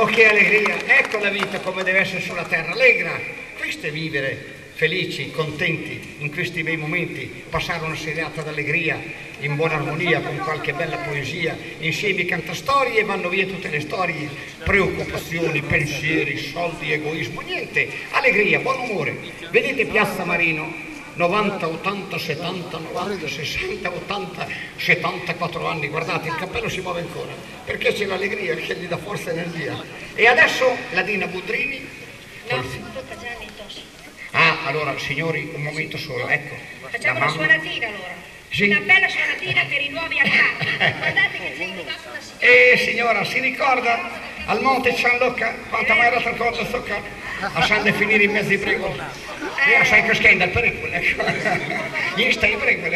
Oh, che allegria! Ecco la vita come deve essere sulla terra, allegra. Questo è vivere felici, contenti in questi bei momenti, passare una serata d'allegria in buona armonia con qualche bella poesia, insieme cantastorie e vanno via tutte le storie, preoccupazioni, pensieri, soldi, egoismo, niente, allegria, buon umore. Vedete Piazza Marino, 90, 80, 70, 90, 60, 80, 74 anni, guardate, il cappello si muove ancora, perché c'è l'allegria che gli dà forza e energia. E adesso la Dina Budrini. No, tocca già nei tossi. Ah, allora, signori, un momento solo, ecco. Facciamo una suonatina allora. Sì. Una bella suonatina per i nuovi arrivati. Guardate che c'è arrivata una signora. Signora, si ricorda al Monte Cianlocca quanta mai era tracolta stocca? A San definire in mezzo ai pregoli. Sai che scende al pericolo, ecco. Gli stai pregoli,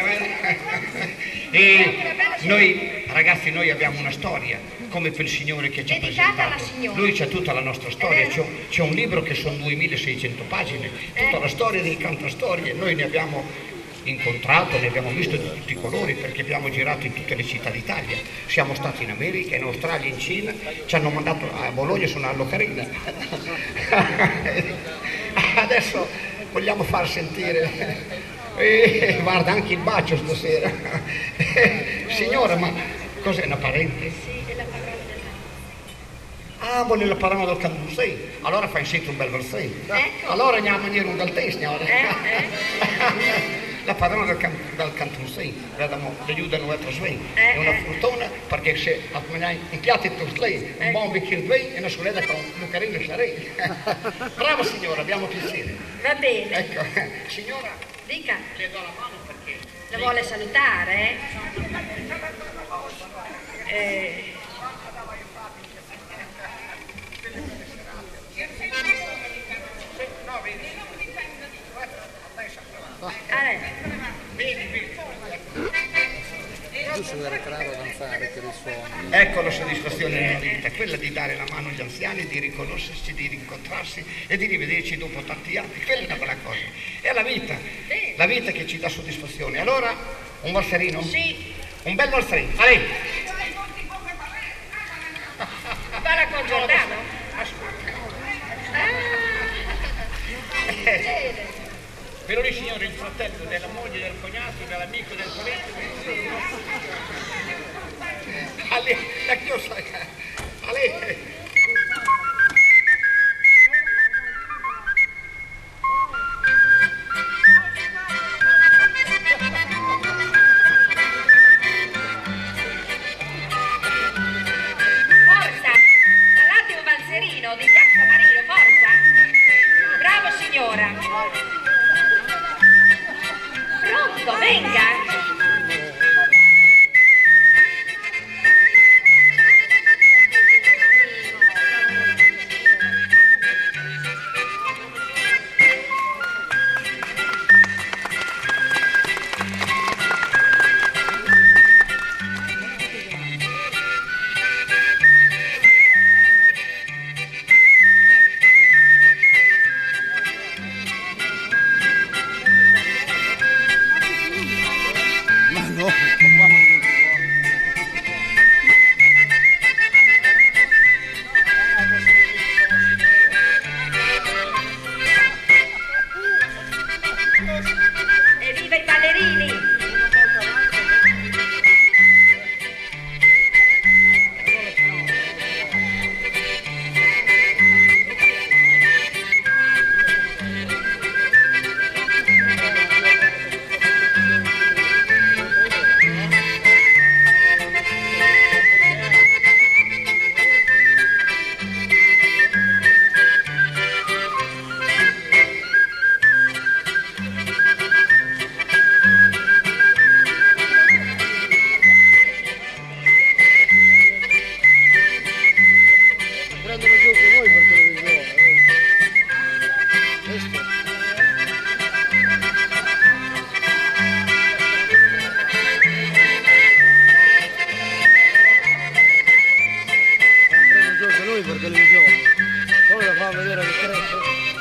E noi, ragazzi, noi abbiamo una storia, come per il Signore che ci ha presentato. Lui c'è tutta la nostra storia, c'è un libro che sono 2600 pagine, tutta la storia dei cantastorie. Noi ne abbiamo incontrato, ne abbiamo visto di tutti i colori perché abbiamo girato in tutte le città d'Italia. Siamo stati in America, in Australia, in Cina, ci hanno mandato a Bologna a suonare l'ocarina. Adesso vogliamo far sentire, guarda anche il bacio stasera. Signora, ma cos'è una parente? Sì, è la parola del Ah, vuole la parola del Cantusei, allora fai sentire un bel versetto. Ecco. Allora andiamo a dire un bel te, signora. La parola del Cantusei, le aiutano a trasmettere. È una fortuna perché se un piatto di lei, un buon bicchiere di vino e una soletta con un carino sarei. Brava signora, abbiamo piacere. Va bene. Ecco, signora, Dica. le do la mano perché... La vuole salutare? Giusto da reclamo da danzare per i suoni. Ecco la soddisfazione nella vita, quella di dare la mano agli anziani, di riconoscersi, di rincontrarsi e di rivederci dopo tanti anni, quella è una bella cosa. È la vita che ci dà soddisfazione. Allora, un valserino? Sì. Un bel valserino, a lei! Parla con Giordano? Però lì signore, il fratello della moglie, del cognato, dell'amico, del parente. A lei, io so, a lei. Forza! Ballate un valserino di Piazza Marino, forza! Bravo signora! Pronto, venga! Ma no! Evviva i ballerini! Prendono giù con noi per televisione. Questo. Prendono giù con noi per televisione. Come la fa vedere che cresce?